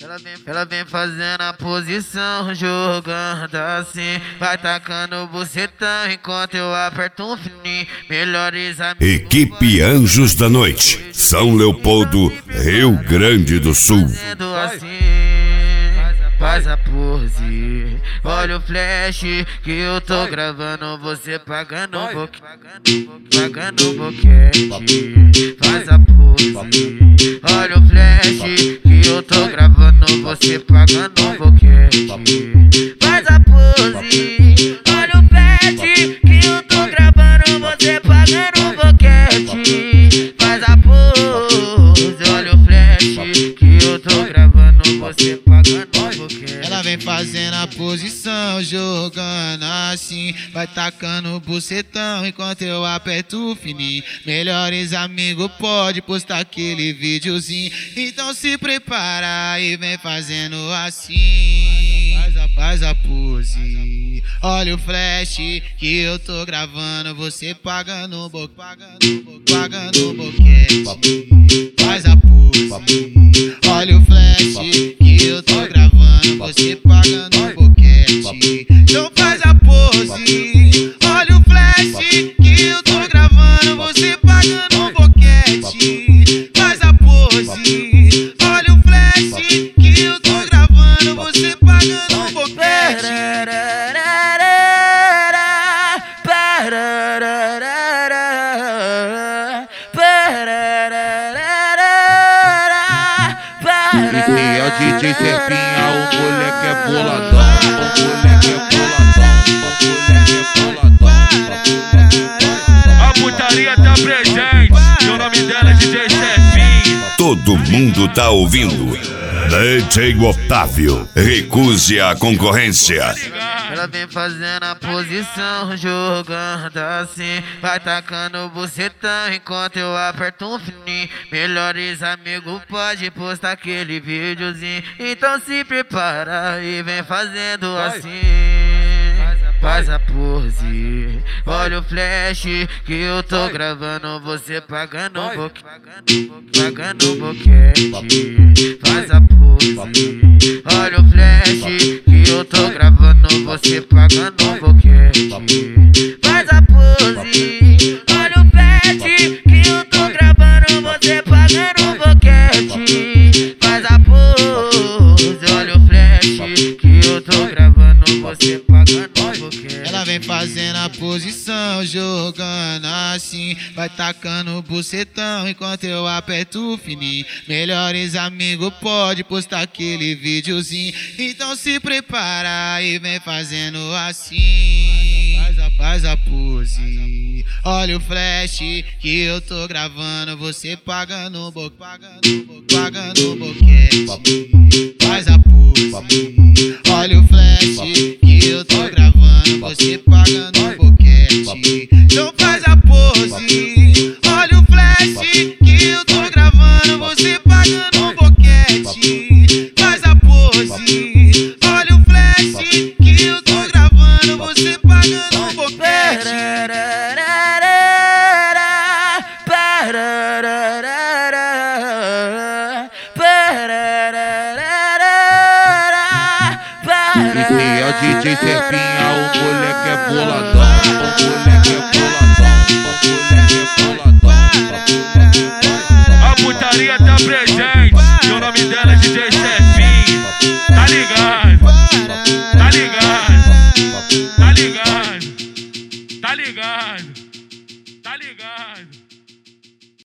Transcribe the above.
Ela vem fazendo a posição, jogando assim, vai tacando o bucetão enquanto eu aperto um fininho. Melhores amigos. Equipe Anjos da Noite, São Leopoldo, Rio Grande do Sul. Faz a pose, olha o flash que eu tô gravando, você pagando um boquete. Faz a pose, olha o flash que eu tô gravando, você pagando um boquete. Faz a pose, olha o flash que eu tô gravando, você pagando um boquete. Faz a pose, olha o flash que eu tô gravando, você pagando um boquete. Ela vem fazendo a posição, jogando assim, vai tacando o bucetão enquanto eu aperto o fininho. Melhores amigos pode postar aquele videozinho, então se prepara e vem fazendo assim. Faz a pose, olha o flash que eu tô gravando, você pagando um boquete. Faz a pose, olha o flash que eu tô gravando, você pagando um boquete. Então faz a pose, olha o flash que eu tô gravando, você pagando um boquete. Faz a pose, olha o flash que eu tô gravando, você pagando um boquete. Esse é o DJ Serpinha, o moleque é boladão, o moleque é boladão. A putaria tá presente, e o nome dela é DJ Serpinha. Todo mundo tá ouvindo. DJ Otávio, recuse a concorrência. Ela vem fazendo a posição, jogando assim, vai tacando o bucetão enquanto eu aperto um fininho. Melhores amigos pode postar aquele videozinho, então se prepara e vem fazendo assim. Faz a pose, olha o flash que eu tô gravando, você pagando um boquete. Faz a pose, olha o flash que eu tô gravando, você pagando um boquete. Faz a pose, olha o flash que eu tô gravando, você pagando um boquete. Faz a pose, olha o flash que eu tô gravando, você pagando um boquete. Ela vem fazendo a posição, jogando assim, vai tacando o bucetão enquanto eu aperto o fininho. Melhores amigos pode postar aquele videozinho, então se prepara e vem fazendo assim. Faz a pose, olha o flash que eu tô gravando, você pagando um boquete. Faz a pose, olha o flash que eu tô gravando, você pagando um boquete. Então faz a pose, olha o flash que eu tô gravando, você pagando um boquete. Faz a pose, olha o flash que eu tô gravando, você pagando um boquete. Esse é o DJ Serpinha, o moleque é boladão, o moleque é boladão. A putaria tá presente, e o nome dela é DJ Serpinha. Tá ligado, tá ligado, tá ligado, tá ligado, tá ligado.